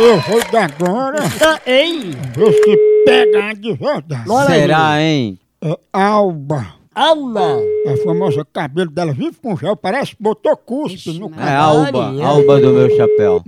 Eu vou dar agora. Ei! Vê se pega de verdade. Será, hein? É Alba. Alma! A famosa cabelo dela vive com gel, parece que botou cuspe no É cabelo. Alba, Alba do meu chapéu.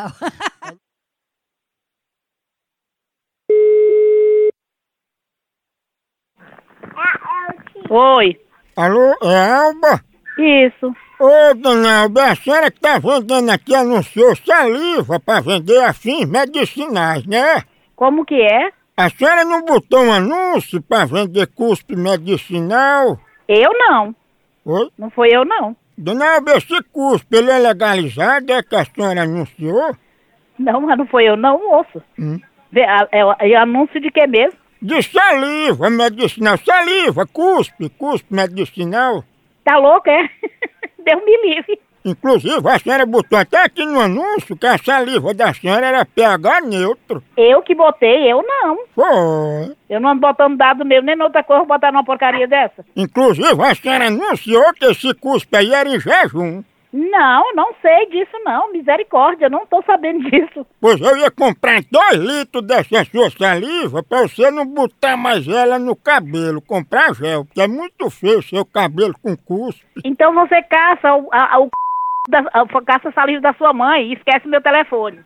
Oi, Alô, é Alba? isso. Ô, dona Alba, a senhora que tá vendendo aqui anunciou saliva pra vender afins medicinais, né? Como que é? A senhora não botou um anúncio pra vender cuspe medicinal? Eu não. Oi? Não foi eu não. Dona Alba, esse cuspe, ele é legalizado, é que a senhora anunciou? Não, mas não foi eu não, moço. Hum. É anúncio de que mesmo? De saliva medicinal, saliva, cuspe medicinal. Tá louco, é? Deus me livre. Inclusive, a senhora botou até aqui no anúncio que a saliva da senhora era pH neutro. Eu que botei, eu não. Foi. Eu não ando botando dado meu, nem outra coisa, vou botar numa porcaria dessa. Inclusive, a senhora anunciou que esse cuspe aí era em jejum. Não sei disso não, misericórdia, não tô sabendo disso. Pois eu ia comprar 2 litros dessa sua saliva pra você não botar mais ela no cabelo, comprar gel, porque é muito feio seu cabelo com cuspe. Então você caça caça a saliva da sua mãe e esquece meu telefone.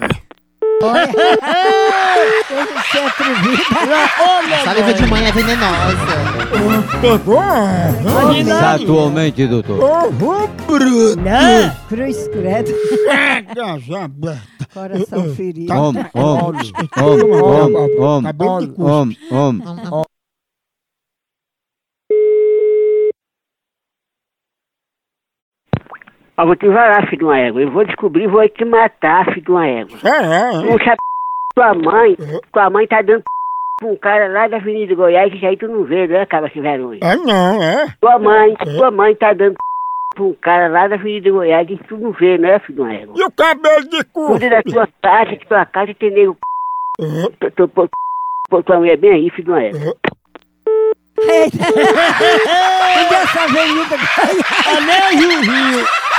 Você é atrevida. Saliva de mãe é venenosa. Pegou? Atualmente, doutor. Ovo bruto. Não! Cruz credo. Chagas abertas. Coração ferido. Homem. Cabelo de cuspe. Eu vou te varar, filho de uma égua. Eu vou descobrir, vou te matar, filho de uma égua. É. Um chap... Tua mãe tá dando pra um cara lá da Avenida Goiás, que isso aí tu não vê, né, cara, sem vergonha? É não, é. Tua mãe tá dando pra um cara lá da Avenida Goiás, que tu não vê, né, filho de uma égua? E o cabelo de Cuida da cuspe? tua casa tem nego... Tua mulher bem aí, filho de uma égua. Eita! Onde é essa avenida? Olha o Rio.